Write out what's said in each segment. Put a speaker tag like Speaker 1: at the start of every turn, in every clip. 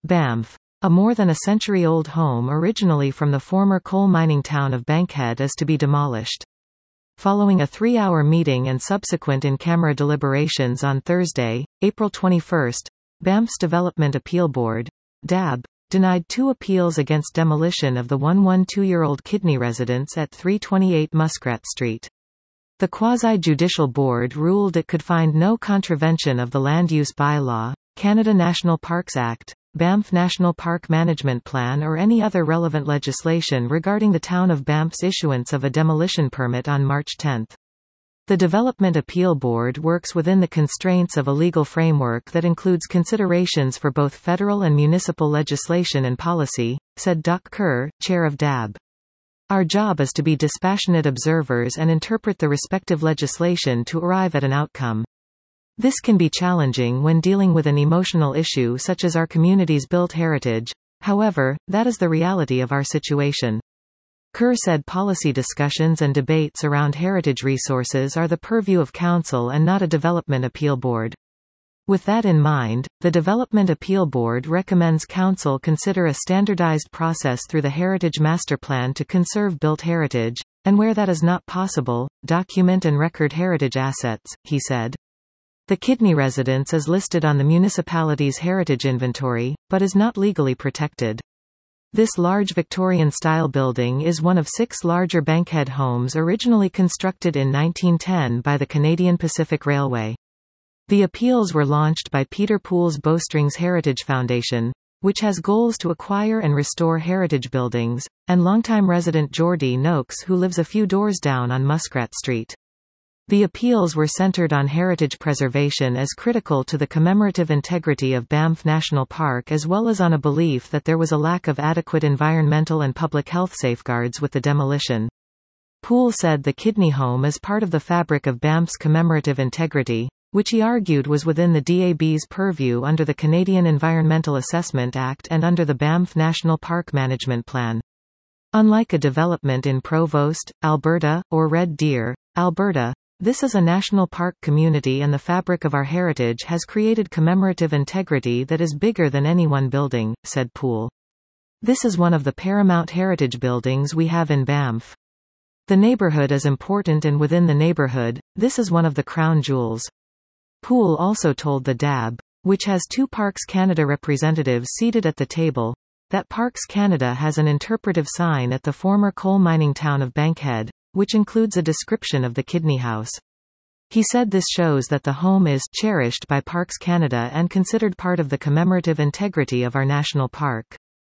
Speaker 1: Banff. A more than a century-old home originally from the former coal mining town of Bankhead is to be demolished. Following a 3-hour meeting and subsequent in-camera deliberations on Thursday, April 21, Banff's Development Appeal Board, DAB, denied 2 appeals against demolition of the 112-year-old Kidney residence at 328 Muskrat Street. The quasi-judicial board ruled it could find no contravention of the Land Use Bylaw, Canada National Parks Act, Banff National Park Management Plan or any other relevant legislation regarding the town of Banff's issuance of a demolition permit on March 10. The Development Appeal Board works within the constraints of a legal framework that includes considerations for both federal and municipal legislation and policy, said Doc Kerr, chair of DAB. Our job is to be dispassionate observers and interpret the respective legislation to arrive at an outcome. This can be challenging when dealing with an emotional issue such as our community's built heritage. However, that is the reality of our situation. Kerr said policy discussions and debates around heritage resources are the purview of council and not a development appeal board. With that in mind, the Development Appeal Board recommends council consider a standardized process through the Heritage Master Plan to conserve built heritage, and where that is not possible, document and record heritage assets, he said. The Kidney residence is listed on the municipality's heritage inventory, but is not legally protected. This large Victorian-style building is one of 6 larger Bankhead homes originally constructed in 1910 by the Canadian Pacific Railway. The appeals were launched by Peter Poole's Bowstrings Heritage Foundation, which has goals to acquire and restore heritage buildings, and longtime resident Geordie Noakes who lives a few doors down on Muskrat Street. The appeals were centered on heritage preservation as critical to the commemorative integrity of Banff National Park as well as on a belief that there was a lack of adequate environmental and public health safeguards with the demolition. Poole said the Kidney home is part of the fabric of Banff's commemorative integrity, which he argued was within the DAB's purview under the Canadian Environmental Assessment Act and under the Banff National Park Management Plan. Unlike a development in Provost, Alberta, or Red Deer, Alberta, this is a national park community and the fabric of our heritage has created commemorative integrity that is bigger than any one building, said Poole. This is one of the paramount heritage buildings we have in Banff. The neighborhood is important and within the neighborhood, this is one of the crown jewels. Poole also told the DAB, which has 2 Parks Canada representatives seated at the table, that Parks Canada has an interpretive sign at the former coal mining town of Bankhead, which includes a description of the Kidney House. He said this shows that the home is cherished by Parks Canada and considered part of the commemorative integrity of our national park.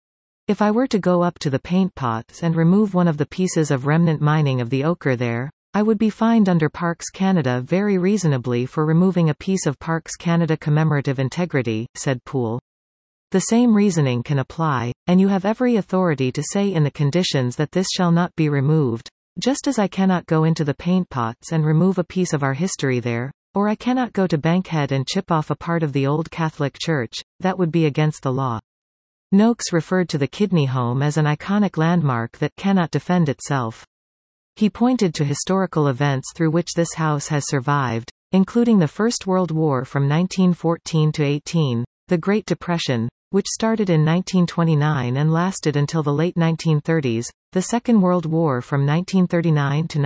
Speaker 1: If I were to go up to the paint pots and remove one of the pieces of remnant mining of the ochre there, I would be fined under Parks Canada very reasonably for removing a piece of Parks Canada commemorative integrity, said Poole. The same reasoning can apply, and you have every authority to say in the conditions that this shall not be removed. Just as I cannot go into the paint pots and remove a piece of our history there, or I cannot go to Bankhead and chip off a part of the old Catholic Church, that would be against the law. Noakes referred to the Kidney home as an iconic landmark that cannot defend itself. He pointed to historical events through which this house has survived, including the First World War from 1914 to 18, the Great Depression, which started in 1929 and lasted until the late 1930s, the Second World War from 1939 to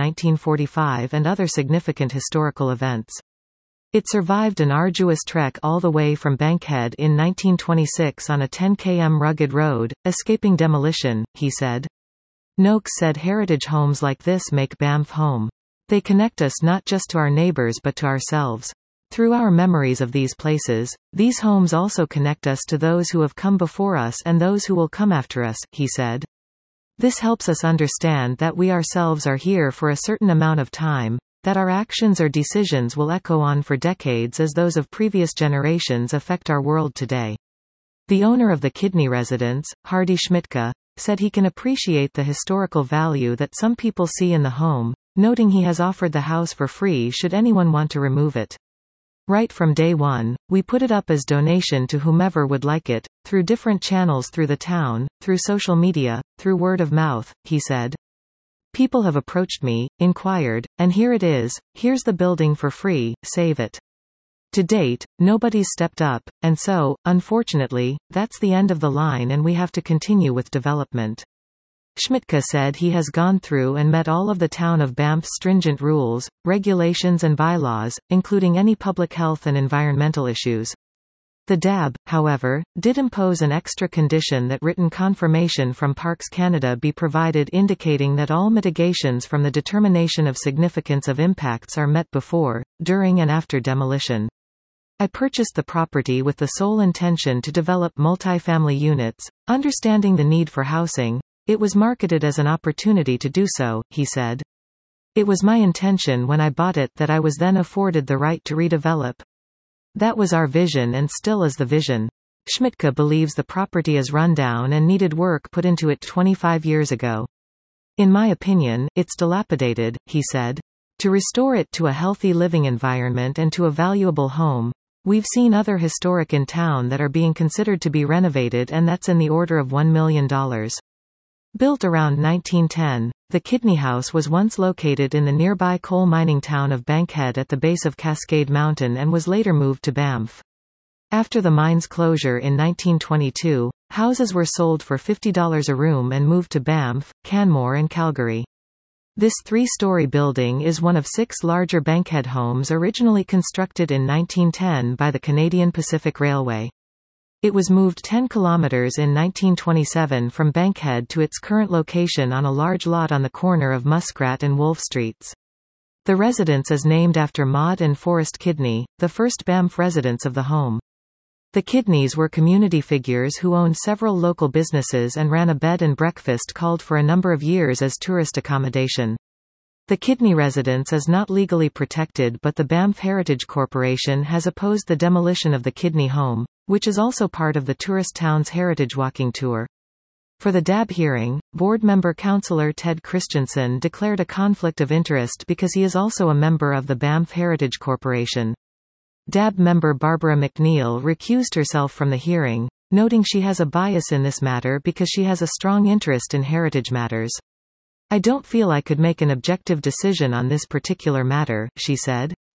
Speaker 1: 1945 and other significant historical events. It survived an arduous trek all the way from Bankhead in 1926 on a 10 km rugged road, escaping demolition, he said. Noakes said heritage homes like this make Banff home. They connect us not just to our neighbors but to ourselves. Through our memories of these places, these homes also connect us to those who have come before us and those who will come after us, he said. This helps us understand that we ourselves are here for a certain amount of time, that our actions or decisions will echo on for decades as those of previous generations affect our world today. The owner of the Kidney residence, Hardy Schmidtka, said he can appreciate the historical value that some people see in the home, noting he has offered the house for free should anyone want to remove it. Right from day one, we put it up as donation to whomever would like it, through different channels through the town, through social media, through word of mouth, he said. People have approached me, inquired, and here it is, here's the building for free, save it. To date, nobody's stepped up, and so, unfortunately, that's the end of the line and we have to continue with development. Schmidtke said he has gone through and met all of the town of Banff's stringent rules, regulations and bylaws, including any public health and environmental issues. The DAB, however, did impose an extra condition that written confirmation from Parks Canada be provided indicating that all mitigations from the determination of significance of impacts are met before, during and after demolition. I purchased the property with the sole intention to develop multifamily units, understanding the need for housing. It was marketed as an opportunity to do so, he said. It was my intention when I bought it that I was then afforded the right to redevelop. That was our vision and still is the vision. Schmidtke believes the property is rundown and needed work put into it 25 years ago. In my opinion, it's dilapidated, he said. To restore it to a healthy living environment and to a valuable home, we've seen other historic in town that are being considered to be renovated, and that's in the order of $1 million. Built around 1910, the Kidney House was once located in the nearby coal mining town of Bankhead at the base of Cascade Mountain and was later moved to Banff. After the mine's closure in 1922, houses were sold for $50 a room and moved to Banff, Canmore and Calgary. This three-story building is one of 6 larger Bankhead homes originally constructed in 1910 by the Canadian Pacific Railway. It was moved 10 kilometers in 1927 from Bankhead to its current location on a large lot on the corner of Muskrat and Wolfe Streets. The residence is named after Maud and Forrest Kidney, the first Banff residents of the home. The Kidneys were community figures who owned several local businesses and ran a bed and breakfast called for a number of years as tourist accommodation. The Kidney residence is not legally protected, but the Banff Heritage Corporation has opposed the demolition of the Kidney home, which is also part of the Tourist Towns Heritage Walking Tour. For the DAB hearing, board member Councillor Ted Christensen declared a conflict of interest because he is also a member of the Banff Heritage Corporation. DAB member Barbara McNeil recused herself from the hearing, noting she has a bias in this matter because she has a strong interest in heritage matters. I don't feel I could make an objective decision on this particular matter, she said.